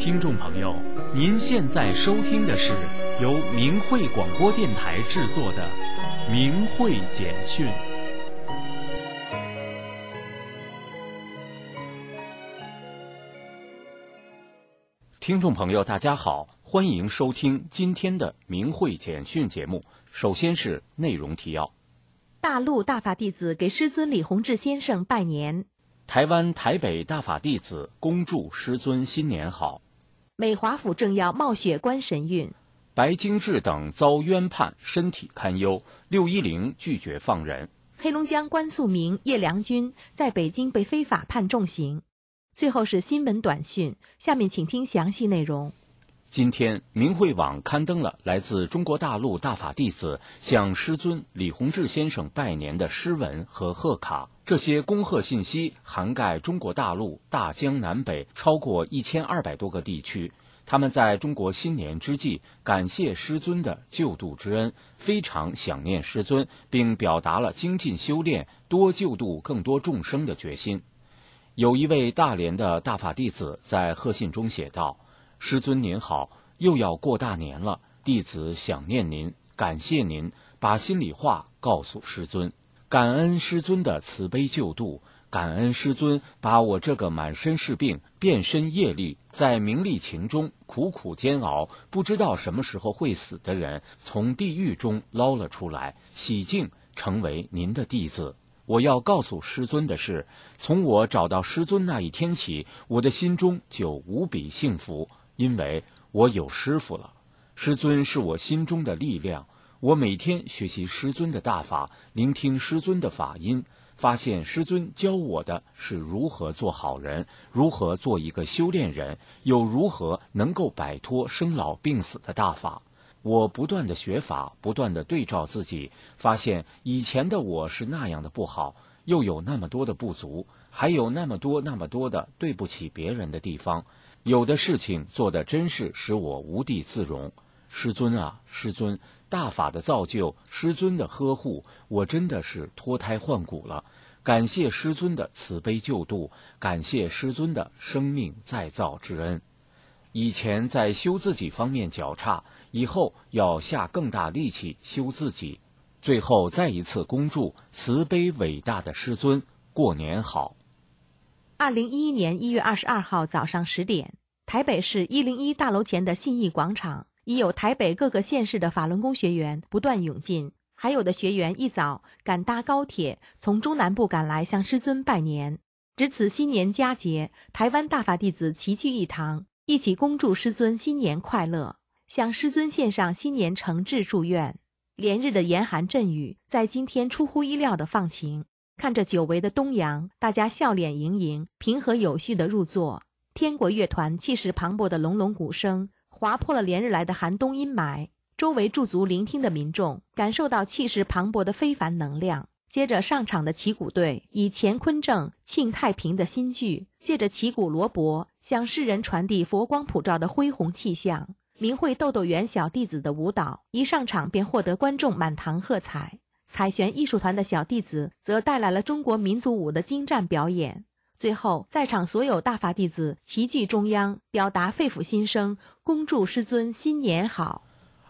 听众朋友，您现在收听的是由明慧广播电台制作的《明慧简讯》。听众朋友，大家好，欢迎收听今天的《明慧简讯》节目。首先是内容提要： 大陆大法弟子给师尊李洪志先生拜年； 台湾台北大法弟子恭祝师尊新年好； 美华府政要冒雪观神韵； 白京志等遭冤判，身体堪忧；610拒绝放人； 黑龙江关素明、叶良军在北京被非法判重刑。最后是新闻短讯，下面请听详细内容。 今天，明慧网刊登了来自中国大陆大法弟子向师尊李洪志先生拜年的诗文和贺卡。这些恭贺信息涵盖中国大陆大江南北超过1200多个地区。他们在中国新年之际感谢师尊的救度之恩，非常想念师尊，并表达了精进修炼、多救度更多众生的决心。有一位大连的大法弟子在贺信中写道：师尊您好，又要过大年了，弟子想念您，感谢您，把心里话告诉师尊，感恩师尊的慈悲救度，感恩师尊把我这个满身是病、遍身业力，在名利情中苦苦煎熬，不知道什么时候会死的人，从地狱中捞了出来，洗净，成为您的弟子。我要告诉师尊的是，从我找到师尊那一天起，我的心中就无比幸福，因为我有师父了。师尊是我心中的力量，我每天学习师尊的大法，聆听师尊的法音，发现师尊教我的是如何做好人，如何做一个修炼人，又如何能够摆脱生老病死的大法。我不断的学法，不断的对照自己，发现以前的我是那样的不好，又有那么多的不足，还有那么多的对不起别人的地方，有的事情做的真是使我无地自容。师尊啊，师尊，大法的造就，师尊的呵护，我真的是脱胎换骨了。感谢师尊的慈悲救度，感谢师尊的生命再造之恩。以前在修自己方面较差，以后要下更大力气修自己。最后再一次恭祝慈悲伟大的师尊过年好。 2011年1月22号早上10点，台北市101大楼前的信义广场，已有台北各个县市的法轮功学员不断涌进，还有的学员一早赶搭高铁从中南部赶来向师尊拜年。值此新年佳节，台湾大法弟子齐聚一堂，一起恭祝师尊新年快乐，向师尊献上新年诚挚祝愿。连日的严寒阵雨在今天出乎意料的放晴，看着久违的东阳，大家笑脸盈盈，平和有序的入座。天国乐团气势磅礴的隆隆鼓声划破了连日来的寒冬阴霾，周围驻足聆听的民众感受到气势磅礴的非凡能量。接着上场的旗鼓队以乾坤正、庆太平的新句，借着旗鼓锣钹向世人传递佛光普照的恢宏气象。明慧豆豆园小弟子的舞蹈一上场便获得观众满堂喝彩，彩璇艺术团的小弟子则带来了中国民族舞的精湛表演。最后在场所有大法弟子齐聚中央，表达肺腑心声，恭祝师尊新年好。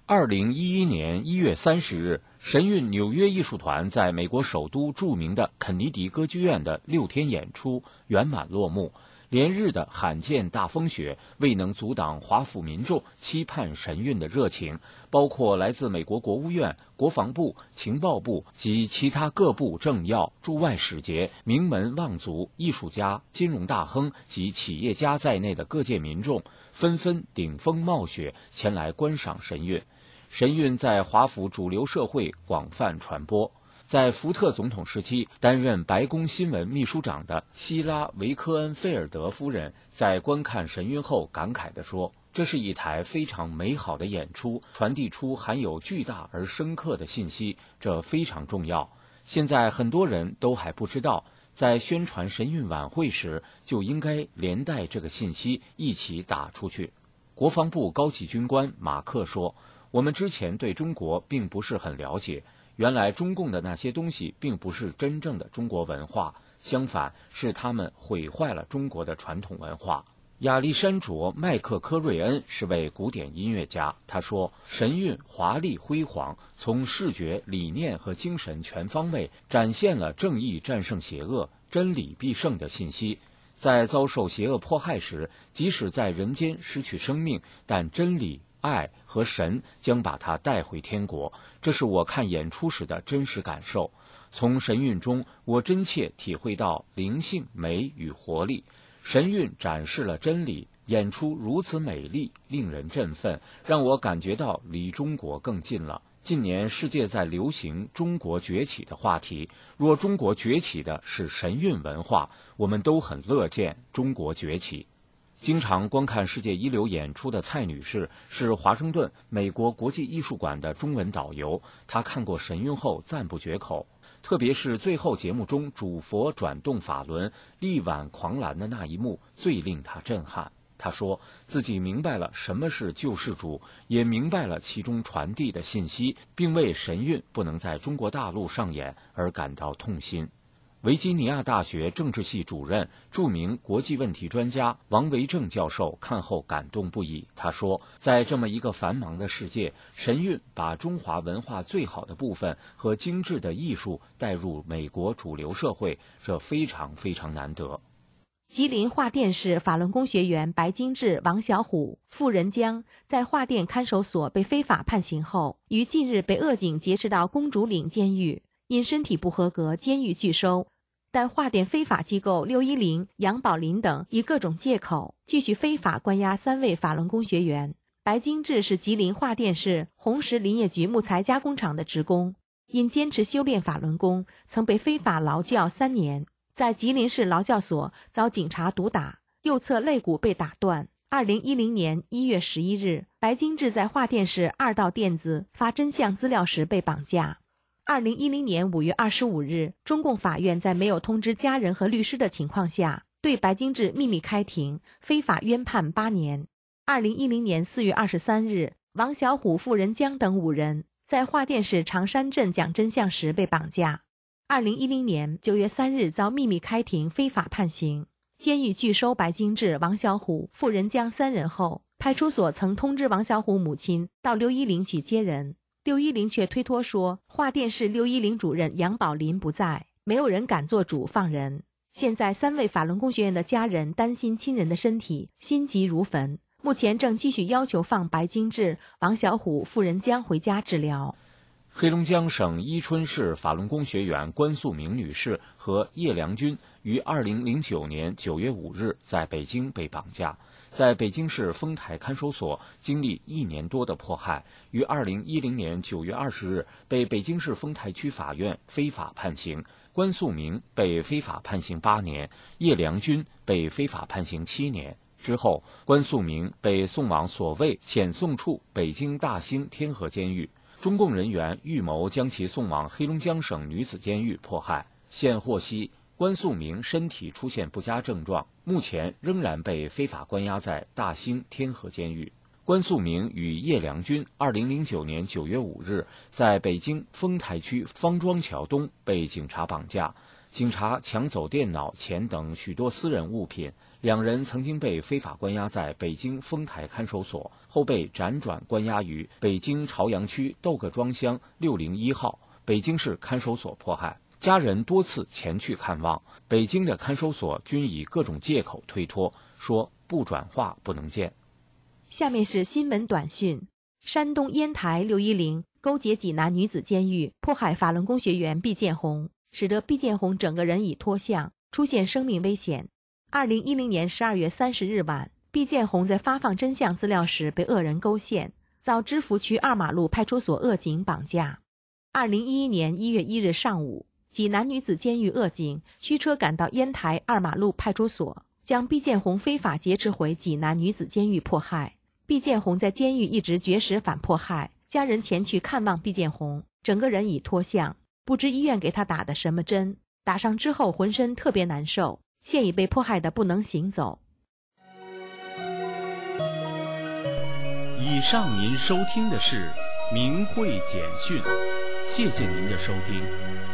2011年1月30日，神韵纽约艺术团在美国首都著名的肯尼迪歌剧院的6天演出圆满落幕。连日的罕见大风雪未能阻挡华府民众期盼神韵的热情，包括来自美国国务院、国防部、情报部及其他各部政要、驻外使节、名门望族、艺术家、金融大亨及企业家在内的各界民众，纷纷顶风冒雪前来观赏神韵。神韵在华府主流社会广泛传播。在福特总统时期担任白宫新闻秘书长的希拉维科恩菲尔德夫人在观看神韵后感慨地说，这是一台非常美好的演出，传递出含有巨大而深刻的信息，这非常重要。现在很多人都还不知道，在宣传神韵晚会时就应该连带这个信息一起打出去。国防部高级军官马克说，我们之前对中国并不是很了解，原来中共的那些东西并不是真正的中国文化，相反是他们毁坏了中国的传统文化。 亚历山卓·麦克科瑞恩是位古典音乐家，他说，神韵华丽辉煌，从视觉、理念和精神全方位展现了正义战胜邪恶、真理必胜的信息。在遭受邪恶迫害时，即使在人间失去生命，但真理、爱和神将把他带回天国，这是我看演出时的真实感受。从神韵中，我真切体会到灵性、美与活力。神韵展示了真理，演出如此美丽，令人振奋，让我感觉到离中国更近了。近年世界在流行中国崛起的话题，若中国崛起的是神韵文化，我们都很乐见中国崛起。经常观看世界一流演出的蔡女士是华盛顿美国国际艺术馆的中文导游，她看过神韵后赞不绝口，特别是最后节目中主佛转动法轮力挽狂澜的那一幕最令她震撼。她说自己明白了什么是救世主，也明白了其中传递的信息，并为神韵不能在中国大陆上演而感到痛心。维吉尼亚大学政治系主任、著名国际问题专家王维正教授看后感动不已。他说，在这么一个繁忙的世界，神韵把中华文化最好的部分和精致的艺术带入美国主流社会，这非常非常难得。 吉林桦甸市法轮功学员白金志、王小虎、傅仁江在桦甸看守所被非法判刑后，于近日被恶警劫持到公主岭监狱，因身体不合格，监狱拒收。但桦甸非法机构610、杨宝林等以各种借口继续非法关押3位法轮功学员。白金志是吉林桦甸市红石林业局木材加工厂的职工，因坚持修炼法轮功，曾被非法劳教3年，在吉林市劳教所遭警察毒打，右侧肋骨被打断。2010年1月11日，白金志在桦甸市2道店子发真相资料时被绑架。2010年5月25日，中共法院在没有通知家人和律师的情况下，对白金志秘密开庭，非法冤判8年。2010年4月23日，王小虎、傅仁江等5人在桦甸市长山镇讲真相时被绑架。2010年9月3日遭秘密开庭，非法判刑。监狱拒收白金志、王小虎、傅仁江3人后，派出所曾通知王小虎母亲到610去接人。610却推脱说，桦甸市610主任杨宝林不在，没有人敢做主放人。现在3位法轮功学员的家人担心亲人的身体，心急如焚，目前正继续要求放白金志、王小虎、傅仁江回家治疗。 黑龙江省伊春市法轮功学员关素明女士和叶良军于2009年9月5日在北京被绑架，在北京市丰台看守所经历1年多的迫害，于2010年9月20日被北京市丰台区法院非法判刑。关素明被非法判刑8年，叶良军被非法判刑7年。之后，关素明被送往所谓遣送处北京大兴天河监狱，中共人员预谋将其送往黑龙江省女子监狱迫害。现获悉，关素明身体出现不佳症状，目前仍然被非法关押在大兴天河监狱。关素明与叶良军2009年9月5日在北京丰台区方庄桥东被警察绑架，警察抢走电脑、钱等许多私人物品。两人曾经被非法关押在北京丰台看守所，后被辗转关押于北京朝阳区窦各庄乡601号北京市看守所迫害。家人多次前去看望，北京的看守所均以各种借口推脱，说不转化不能见。 下面是新闻短讯。山东烟台610勾结济南女子监狱迫害法轮功学员毕建红，使得毕建红整个人已脱相，出现生命危险。2010年12月30日晚，毕建红在发放真相资料时被恶人勾线，遭知府区2马路派出所恶警绑架。2011年1月1日上午，济南女子监狱恶警驱车赶到烟台2马路派出所，将毕建红非法劫持回济南女子监狱迫害。毕建红在监狱一直绝食反迫害，家人前去看望毕建红，整个人已脱相，不知医院给他打的什么针，打上之后浑身特别难受，现已被迫害的不能行走。 以上您收听的是明慧简讯，谢谢您的收听。